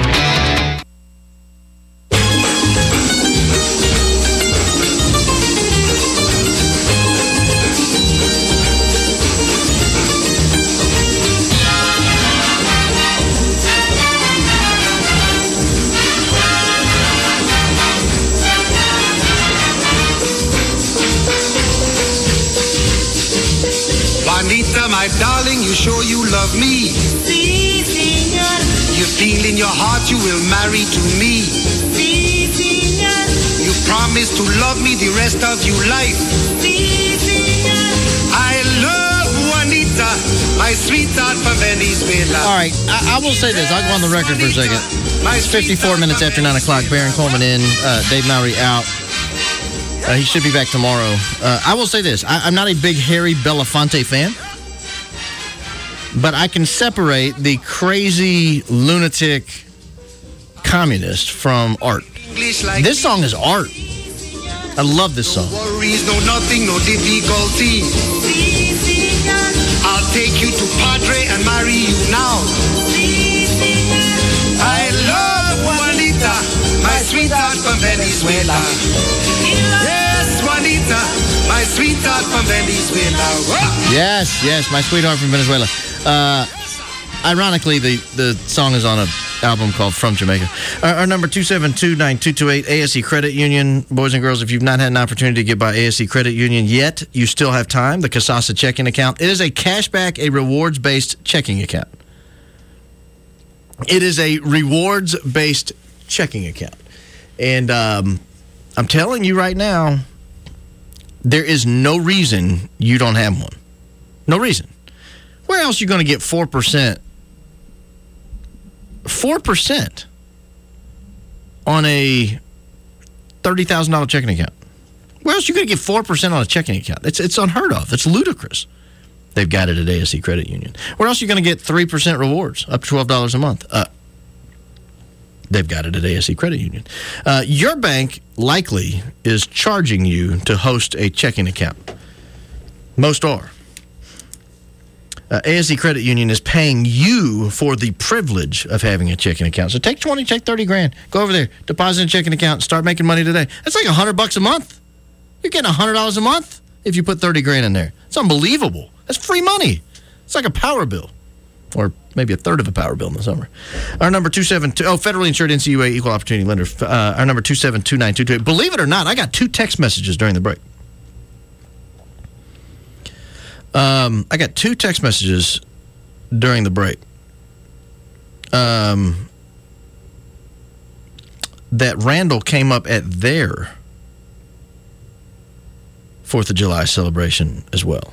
Juanita, my darling, you sure you love me? Sí, señor. You feel in your heart you will marry to me? Sí, señor. You promise to love me the rest of your life? Sí, señor. I love Juanita, my sweetheart from Venezuela. All right, I will say this. I'll go on the record for a second. It's 54 minutes after 9 o'clock. Baron Coleman in, Dave Mowry out. He should be back tomorrow. I will say this. I'm not a big Harry Belafonte fan, but I can separate the crazy, lunatic communist from art. This song is art. I love this song. No worries, no nothing, no difficulty. I'll take you to Padre and marry you now. I love Juanita, my sweetheart from Venezuela. Yes, Juanita, my sweetheart from Venezuela. Yes, my sweetheart from Venezuela. Ironically, the song is on an album called From Jamaica. Our number 272-9228, ASE Credit Union. Boys and girls, if you've not had an opportunity to get by ASE Credit Union yet, you still have time. The Casasa checking account. It is a cashback, a rewards-based checking account. It is a rewards-based checking account. And I'm telling you right now, there is no reason you don't have one. No reason. Where else are you going to get 4%? 4% on a $30,000 checking account. Where else are you going to get 4% on a checking account? It's unheard of. It's ludicrous. They've got it at ASE Credit Union. Where else are you going to get 3% rewards, up to $12 a month? They've got it at ASE Credit Union. Your bank likely is charging you to host a checking account. Most are. ASE Credit Union is paying you for the privilege of having a checking account. So take 20, take 30 grand. Go over there, deposit a checking account, start making money today. That's like $100 a month. You're getting $100 a month if you put 30 grand in there. It's unbelievable. That's free money. It's like a power bill. or maybe a third of a power bill in the summer. Our number 272, federally insured NCUA equal opportunity lender. Our number 2729228. Believe it or not, I got 2 text messages during the break. I got 2 text messages during the break. That Randall came up at their 4th of July celebration as well.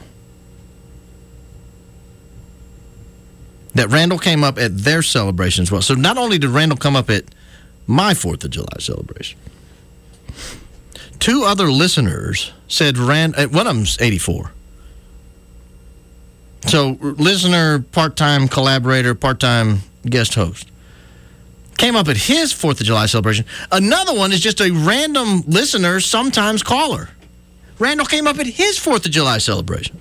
That Randall came up at their celebration as well. So not only did Randall come up at my 4th of July celebration, 2 other listeners said one of them's 84. So listener, part-time collaborator, part-time guest host. Came up at his 4th of July celebration. Another one is just a random listener, sometimes caller. Randall came up at his 4th of July celebration.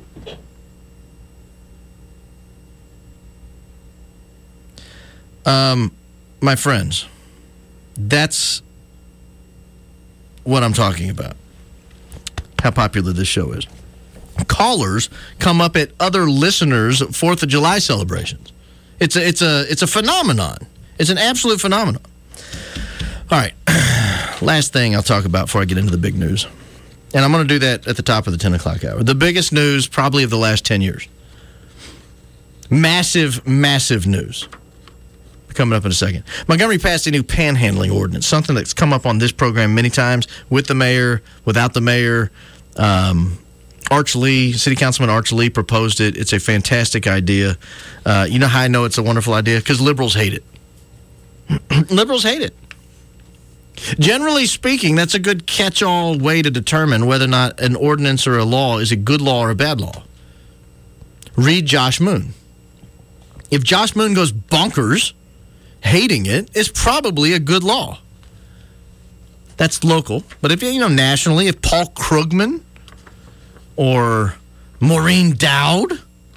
My friends, that's what I'm talking about. How popular this show is. Callers come up at other listeners' 4th of July celebrations. It's a phenomenon. It's an absolute phenomenon. All right. Last thing I'll talk about before I get into the big news. And I'm going to do that at the top of the 10 o'clock hour. The biggest news probably of the last 10 years. Massive, massive news. Coming up in a second. Montgomery passed a new panhandling ordinance, something that's come up on this program many times, with the mayor, without the mayor. Arch Lee, City Councilman Arch Lee proposed it. It's a fantastic idea. You know how I know it's a wonderful idea? Because liberals hate it. Liberals hate it. Generally speaking, that's a good catch-all way to determine whether or not an ordinance or a law is a good law or a bad law. Read Josh Moon. If Josh Moon goes bonkers hating it, it's probably a good law. That's local. But if nationally, if Paul Krugman or Maureen Dowd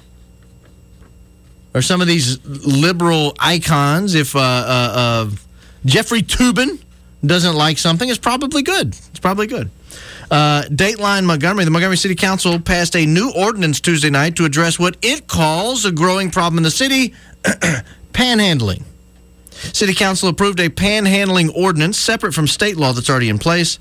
or some of these liberal icons, if Jeffrey Toobin doesn't like something, it's probably good. It's probably good. Dateline Montgomery. The Montgomery City Council passed a new ordinance Tuesday night to address what it calls a growing problem in the city, panhandling. City Council approved a panhandling ordinance separate from state law that's already in place.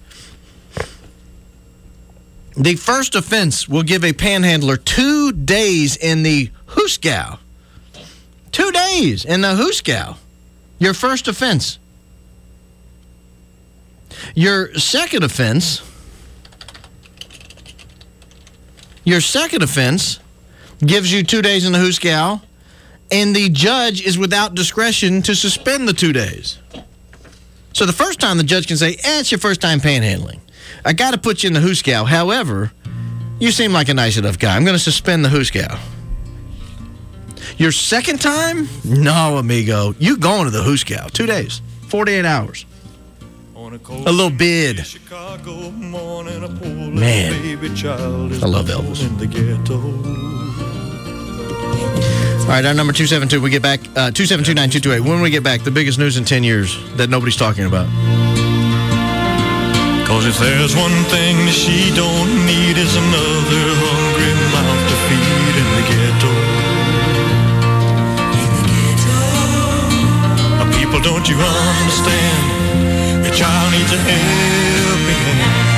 The first offense will give a panhandler 2 days in the Hooskow. 2 days in the Hooskow. Your first offense. Your second offense gives you 2 days in the Hooskow, and the judge is without discretion to suspend the 2 days. So the first time the judge can say, it's your first time panhandling. I got to put you in the Hooskow. However, you seem like a nice enough guy. I'm going to suspend the Hooskow. Your second time? No, amigo. You going to the Hooskow. 2 days. 48 hours. A little bid. Man, I love Elvis. All right, our number 272. We get back 272-9228. When we get back, the biggest news in 10 years that nobody's talking about. Cause if there's one thing that she don't need is another hungry mouth to feed in the ghetto. People, don't you understand? Your child needs a helping hand.